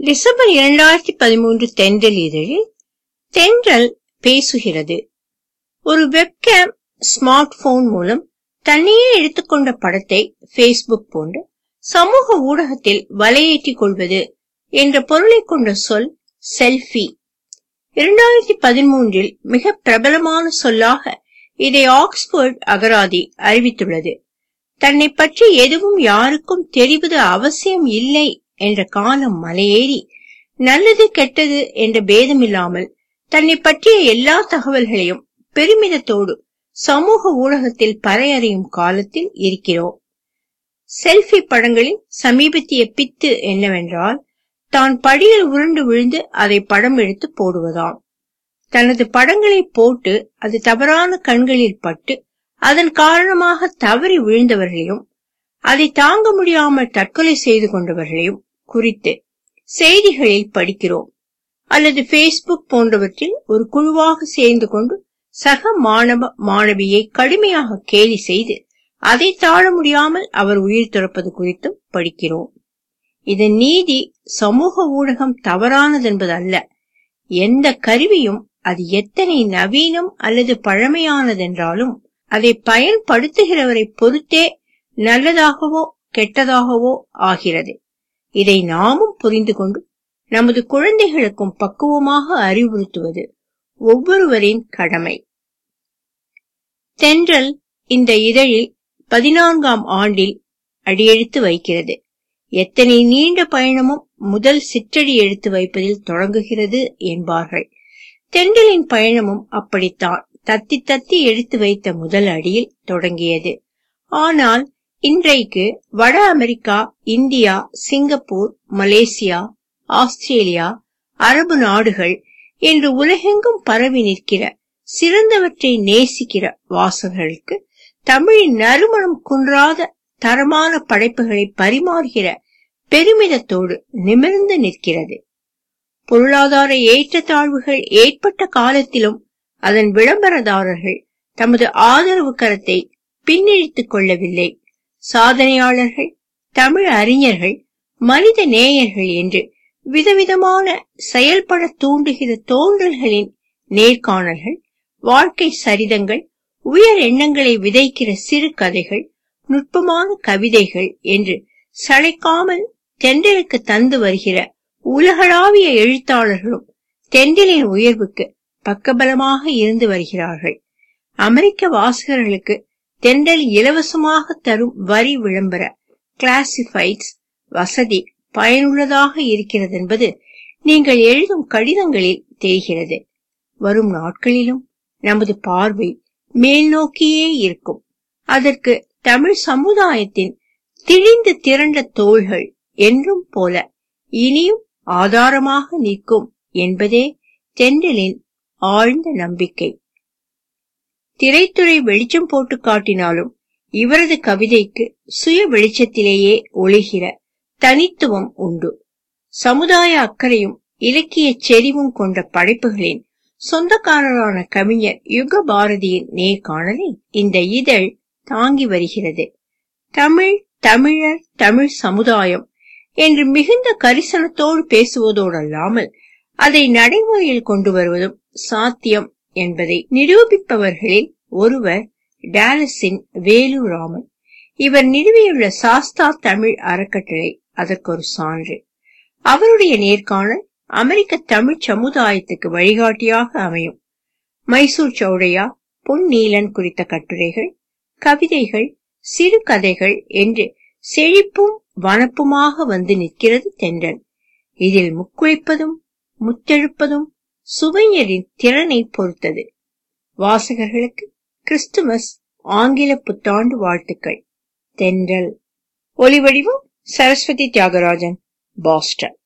December 2013 தென்றல் இதழில் தென்றல் பேசுகிறது. ஒரு வெப்கேம் ஸ்மார்ட் போன் மூலம் தன்னையே எடுத்துக்கொண்ட படத்தை பேஸ்புக் போன்ற சமூக ஊடகத்தில் வலையேற்றிக் கொள்வது என்ற பொருளை கொண்ட சொல் செல்ஃபி. 2013 மிக பிரபலமான சொல்லாக இதை ஆக்ஸ்போர்ட் அகராதி அறிவித்துள்ளது. தன்னை பற்றி எதுவும் யாருக்கும் தெரிவது அவசியம் இல்லை என்ற காலம் மலையேறி நல்லது கெட்டது என்ற பேதமில்லாமல் தன்னை பற்றிய எல்லா தகவல்களையும் பெருமிதத்தோடு சமூக ஊடகத்தில் பறையறையும் காலத்தில் இருக்கிறோம். செல்ஃபி படங்களின் சமீபத்திய பித்து என்னவென்றால், தான் படியில் உருண்டு விழுந்து அதை படம் எடுத்து போடுவதாம். தனது படங்களை போட்டு அது தவறான கண்களில் பட்டு அதன் காரணமாக தவறி விழுந்தவர்களையும் அதை தாங்க முடியாமல் தற்கொலை செய்து கொண்டவர்களையும் குறித்து செய்திகளில் படிக்கிறோம். அல்லது பேஸ்புக் போன்றவற்றில் ஒரு குழுவாக சேர்ந்து கொண்டு சக மாணவ மாணவியை கடுமையாக கேலி செய்து அதை தாழ முடியாமல் அவர் உயிர் துறப்பது குறித்தும் படிக்கிறோம். இதன் நீதி சமூக ஊடகம் தவறானதென்பது அல்ல. எந்த கருவியும் அது எத்தனை நவீனம் அல்லது பழமையானதென்றாலும் அதை பயன்படுத்துகிறவரை பொறுத்தே நல்லதாகவோ கெட்டதாகவோ ஆகிறது. இதை நாமும் புரிந்து கொண்டு நமது குழந்தைகளுக்கும் பக்குவமாக அறிவுறுத்துவது ஒவ்வொருவரின் கடமை. தென்றல் இந்த இதழில் 14ஆம் ஆண்டில் அடியெடுத்து வைக்கிறது. எத்தனை நீண்ட பயணமும் முதல் சிற்றடி எடுத்து வைப்பதில் தொடங்குகிறது என்பார்கள். தென்றலின் பயணமும் அப்படித்தான் தத்தி தத்தி எடுத்து வைத்த முதல் அடியில் தொடங்கியது. ஆனால் இன்றைக்கு வட America, India, Singapore, Malaysia, Australia, அரபு நாடுகள் என்று உலகெங்கும் பரவி நிற்கிற சிறந்தவற்றை நேசிக்கிற வாசகர்களுக்கு தமிழின் நறுமணம் குன்றாத தரமான படைப்புகளை பரிமாறுகிற பெருமிதத்தோடு நிமிர்ந்து நிற்கிறது. பொருளாதார ஏற்றத்தாழ்வுகள் ஏற்பட்ட காலத்திலும் அதன் விளம்பரதாரர்கள் தமது ஆதரவு கரத்தை பின்னிழித்துக் கொள்ளவில்லை. சாதனையாளர்கள், தமிழ் அறிஞர்கள், மனித நேயர்கள் என்று விதவிதமான செயல்பட தூண்டுகிற தோன்றல்களின் நேர்காணல்கள், வாழ்க்கை சரிதங்கள், உயர் எண்ணங்களை விதைக்கிற சிறு கதைகள், நுட்பமான கவிதைகள் என்று சளைக்காமல் தென்றலுக்கு தந்து வருகிற உலகளாவிய எழுத்தாளர்களும் தென்றலின் உயர்வுக்கு பக்கபலமாக இருந்து வருகிறார்கள். அமெரிக்க வாசகர்களுக்கு தென்றல் இலவசமாக தரும் வரி விளம்பர கிளாசிஃபைட்ஸ் வசதி பயனுள்ளதாக இருக்கிறது என்பது நீங்கள் எழுதும் கடிதங்களில் தெரிகிறது. வரும் நாட்களிலும் நமது பார்வை மேல் நோக்கியே இருக்கும். அதற்கு தமிழ் சமுதாயத்தின் திணிந்து திரண்ட தோள்கள் என்றும் போல இனியும் ஆதாரமாக நிற்கும் என்பதே தென்றலின் ஆழ்ந்த நம்பிக்கை. திரைத்துறை வெளிச்சம் போட்டு காட்டினாலும் இவரது கவிதைக்கு சுய வெளிச்சத்திலேயே ஒளிகிற தனித்துவம் உண்டு. சமுதாய அக்கறையும் இலக்கிய செறிவும் கொண்ட படைப்புகளின் சொந்தக்காரரான கவிஞர் யுக பாரதியின் நேர்காணலை இந்த இதழ் தாங்கி வருகிறது. தமிழ், தமிழர், தமிழ் சமுதாயம் என்று மிகுந்த கரிசனத்தோடு பேசுவதோடு அல்லாமல் அதை நடைமுறையில் கொண்டு வருவதும் சாத்தியம் என்பதை நிரூபிப்பவர்களில் ஒருவர் டாலஸின் வேலுராமன். இவர் நிறுவியுள்ள சாஸ்தா தமிழ் அறக்கட்டளை அதற்கு ஒரு சான்று. அவருடைய நேர்காணல் அமெரிக்க தமிழ் சமுதாயத்துக்கு வழிகாட்டியாக அமையும். மைசூர் சௌடையா, பொன் நீலன் குறித்த கட்டுரைகள், கவிதைகள், சிறு கதைகள் என்று செழிப்பும் வனப்புமாக வந்து நிற்கிறது தென்றல். இதில் முக்குளிப்பதும் முத்தெழுப்பதும் சுவைஞரின் திறனை பொறுத்தது. வாசகர்களுக்கு கிறிஸ்துமஸ், ஆங்கில புத்தாண்டு வாழ்த்துக்கள். தென்றல். ஒலிவடிவம் சரஸ்வதி தியாகராஜன், பாஸ்டன்.